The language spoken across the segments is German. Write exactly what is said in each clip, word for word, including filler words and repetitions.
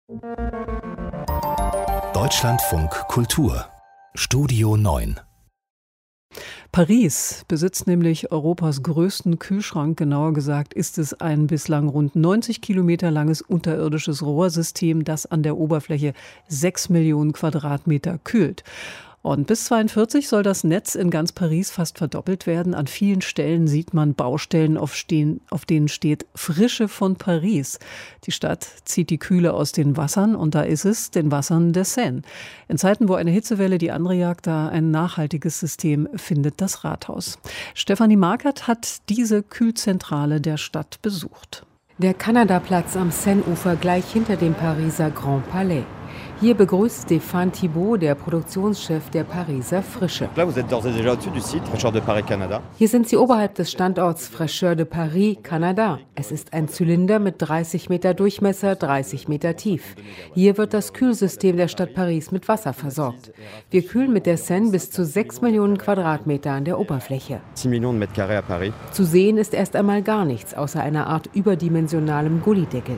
Deutschlandfunk Kultur Studio neun. Paris besitzt nämlich Europas größten Kühlschrank. Genauer gesagt ist es ein bislang rund neunzig Kilometer langes unterirdisches Rohrsystem, das an der Oberfläche sechs Millionen Quadratmeter kühlt. Und bis zweitausendvierzig soll das Netz in ganz Paris fast verdoppelt werden. An vielen Stellen sieht man Baustellen, auf, stehen, auf denen steht Frische von Paris. Die Stadt zieht die Kühle aus den Wassern und da ist es, den Wassern der Seine. In Zeiten, wo eine Hitzewelle die andere jagt, da ein nachhaltiges System findet das Rathaus. Stefanie Markert hat diese Kühlzentrale der Stadt besucht. Der Kanada-Platz am Seine-Ufer gleich hinter dem Pariser Grand Palais. Hier begrüßt Stéphane Thibault, der Produktionschef der Pariser Frische. Hier sind Sie oberhalb des Standorts Fraîcheur de Paris, Kanada. Es ist ein Zylinder mit dreißig Meter Durchmesser, dreißig Meter tief. Hier wird das Kühlsystem der Stadt Paris mit Wasser versorgt. Wir kühlen mit der Seine bis zu sechs Millionen Quadratmeter an der Oberfläche. Zu sehen ist erst einmal gar nichts, außer einer Art überdimensionalem Gullideckel.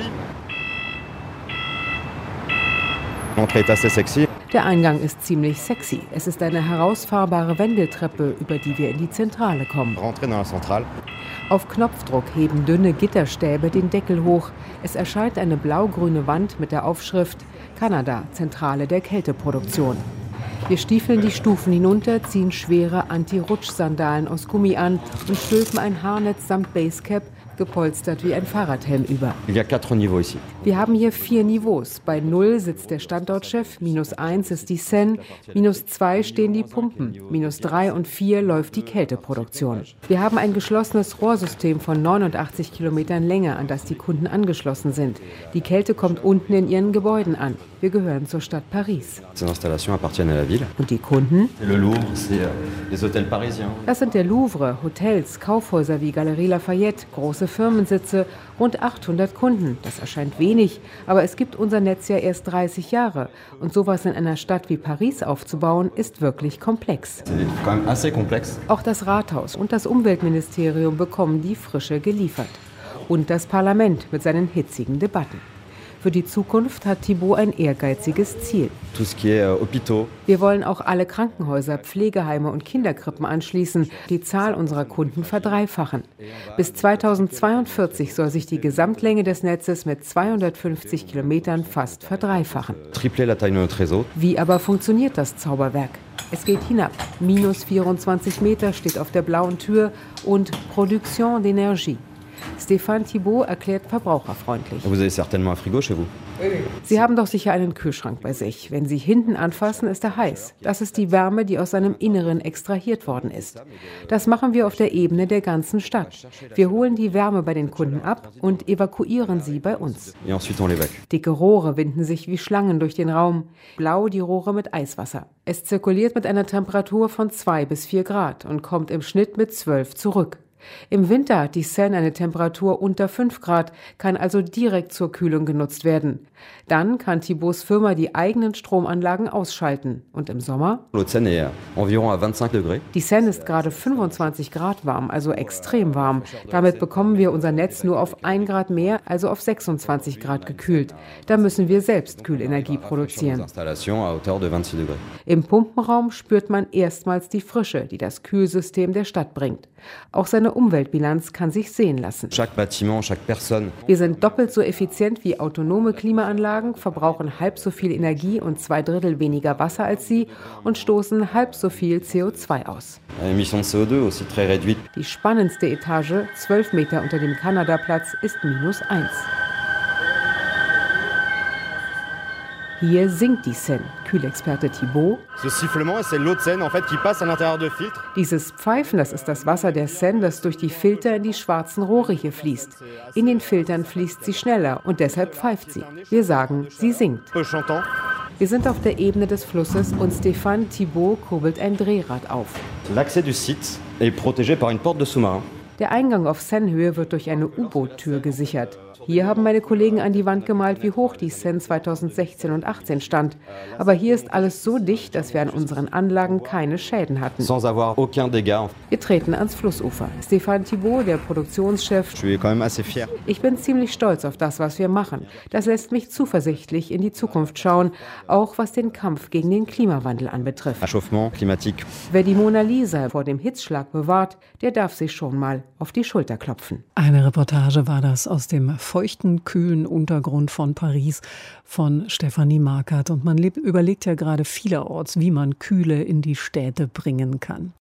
Der Eingang ist ziemlich sexy. Es ist eine herausfahrbare Wendeltreppe, über die wir in die Zentrale kommen. Auf Knopfdruck heben dünne Gitterstäbe den Deckel hoch. Es erscheint eine blau-grüne Wand mit der Aufschrift Kanada, Zentrale der Kälteproduktion. Wir stiefeln die Stufen hinunter, ziehen schwere Anti-Rutsch-Sandalen aus Gummi an und stülpen ein Haarnetz samt Basecap, gepolstert wie ein Fahrradhelm über. Wir haben hier vier Niveaus. Bei null sitzt der Standortchef, minus eins ist die Seine, minus zwei stehen die Pumpen, minus drei und vier läuft die Kälteproduktion. Wir haben ein geschlossenes Rohrsystem von neunundachtzig Kilometern Länge, an das die Kunden angeschlossen sind. Die Kälte kommt unten in ihren Gebäuden an. Wir gehören zur Stadt Paris. Und die Kunden? Das sind der Louvre, Hotels, Kaufhäuser wie Galerie Lafayette, große Firmensitze, rund achthundert Kunden. Das erscheint wenig, aber es gibt unser Netz ja erst dreißig Jahre. Und sowas in einer Stadt wie Paris aufzubauen, ist wirklich komplex. Auch das Rathaus und das Umweltministerium bekommen die Frische geliefert. Und das Parlament mit seinen hitzigen Debatten. Für die Zukunft hat Thibault ein ehrgeiziges Ziel. Wir wollen auch alle Krankenhäuser, Pflegeheime und Kinderkrippen anschließen, die Zahl unserer Kunden verdreifachen. Bis zweitausendzweiundvierzig soll sich die Gesamtlänge des Netzes mit zweihundertfünfzig Kilometern fast verdreifachen. Wie aber funktioniert das Zauberwerk? Es geht hinab. Minus vierundzwanzig Meter steht auf der blauen Tür und Production d'énergie. Stéphane Thibault erklärt verbraucherfreundlich. Sie haben doch sicher einen Kühlschrank bei sich. Wenn Sie hinten anfassen, ist er heiß. Das ist die Wärme, die aus seinem Inneren extrahiert worden ist. Das machen wir auf der Ebene der ganzen Stadt. Wir holen die Wärme bei den Kunden ab und evakuieren sie bei uns. Dicke Rohre winden sich wie Schlangen durch den Raum. Blau die Rohre mit Eiswasser. Es zirkuliert mit einer Temperatur von zwei bis vier Grad und kommt im Schnitt mit zwölf zurück. Im Winter hat die Seine eine Temperatur unter fünf Grad, kann also direkt zur Kühlung genutzt werden. Dann kann Thibaults Firma die eigenen Stromanlagen ausschalten. Und im Sommer? Die Seine ist gerade fünfundzwanzig Grad warm, also extrem warm. Damit bekommen wir unser Netz nur auf ein Grad mehr, also auf sechsundzwanzig Grad gekühlt. Da müssen wir selbst Kühlenergie produzieren. Im Pumpenraum spürt man erstmals die Frische, die das Kühlsystem der Stadt bringt. Auch seine Umweltbilanz kann sich sehen lassen. Wir sind doppelt so effizient wie autonome Klimaanlagen, verbrauchen halb so viel Energie und zwei Drittel weniger Wasser als sie und stoßen halb so viel C O zwei aus. Die spannendste Etage, zwölf Meter unter dem Kanada-Platz, ist minus eins. Hier singt die Seine. Kühlexperte Thibault. Dieses Pfeifen, das ist das Wasser der Seine, das durch die Filter in die schwarzen Rohre hier fließt. In den Filtern fließt sie schneller und deshalb pfeift sie. Wir sagen, sie singt. Wir sind auf der Ebene des Flusses und Stéphane Thibault kurbelt ein Drehrad auf. L'accès du site est protégé par une porte de sous-marin. Der Eingang auf Seine-Höhe wird durch eine U-Boot-Tür gesichert. Hier haben meine Kollegen an die Wand gemalt, wie hoch die Seine zweitausendsechzehn und achtzehn stand. Aber hier ist alles so dicht, dass wir an unseren Anlagen keine Schäden hatten. Sans avoir aucun dégât. Wir treten ans Flussufer. Stéphane Thibault, der Produktionschef. Je suis quand même assez fier. Ich bin ziemlich stolz auf das, was wir machen. Das lässt mich zuversichtlich in die Zukunft schauen, auch was den Kampf gegen den Klimawandel anbetrifft. Réchauffement climatique. Wer die Mona Lisa vor dem Hitzschlag bewahrt, der darf sich schon mal auf die Schulter klopfen. Eine Reportage war das aus dem feuchten, kühlen Untergrund von Paris von Stefanie Markert. Und man lebt, überlegt ja gerade vielerorts, wie man Kühle in die Städte bringen kann.